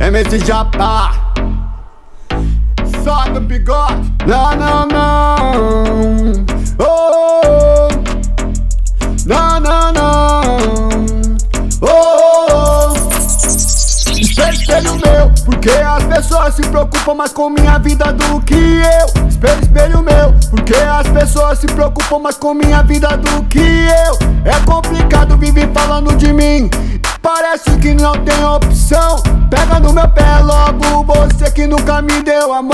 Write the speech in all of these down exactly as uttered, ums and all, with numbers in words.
M C Japa, só no bigode. Não, não, não. Oh, não, não, não. Oh, espelho, espelho meu, porque as pessoas se preocupam mais com minha vida do que eu. Espelho, espelho meu, porque as pessoas se preocupam mais com minha vida do que eu. É complicado viver falando de mim, parece que não tem opção. Pega no meu pé logo, você que nunca me deu amor.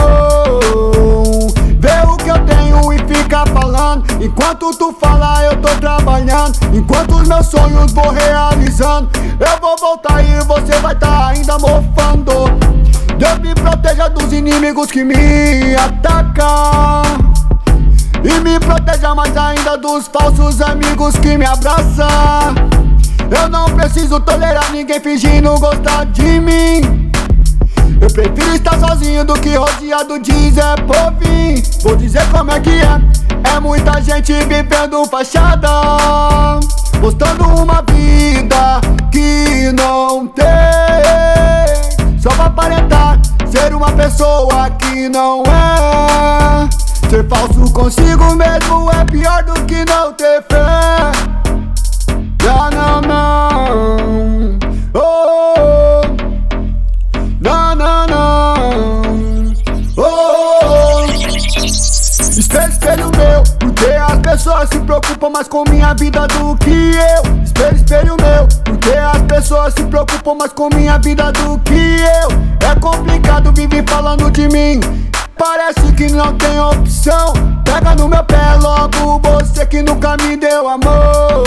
Vê o que eu tenho e fica falando. Enquanto tu fala eu tô trabalhando, enquanto os meus sonhos vou realizando. Eu vou voltar e você vai tá ainda mofando. Deus me proteja dos inimigos que me atacam, e me proteja mais ainda dos falsos amigos que me abraçam. Eu não preciso tolerar ninguém fingindo gostar de mim. Eu prefiro estar sozinho do que rodeado de Zé Povinho. Vou dizer como é que é, é muita gente vivendo fachada, postando uma vida que não tem, só pra aparentar ser uma pessoa que não é. Ser falso consigo mesmo é pior do que não ter fé. Não, não, não. Oh, não, não, não. Oh, espelho, espelho meu, porque as pessoas se preocupam mais com minha vida do que eu. Espelho, espelho meu, porque as pessoas se preocupam mais com minha vida do que eu. É complicado viver falando de mim, parece que não tem opção. Pega no meu pé logo, você que nunca me deu amor.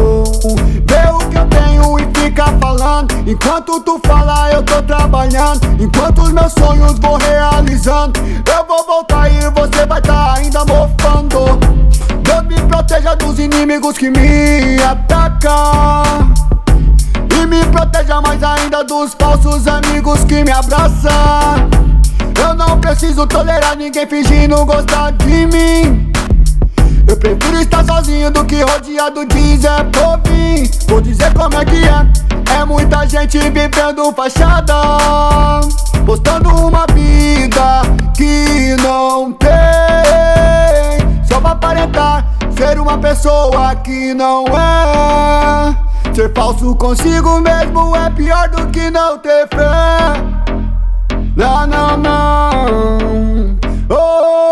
Vê o que eu tenho e fica falando. Enquanto tu fala eu tô trabalhando, enquanto os meus sonhos vou realizando. Eu vou voltar e você vai tá ainda mofando. Deus me proteja dos inimigos que me atacam, e me proteja mais ainda dos falsos amigos que me abraçam. Eu não preciso tolerar ninguém fingindo gostar de mim. Eu prefiro estar sozinho do que rodeado de Zé Povinho. Vou dizer como é que é, é muita gente vivendo fachada, postando uma vida que não tem, só pra aparentar ser uma pessoa que não é. Ser falso consigo mesmo é pior do que não ter fé. Não, não, não. Oh,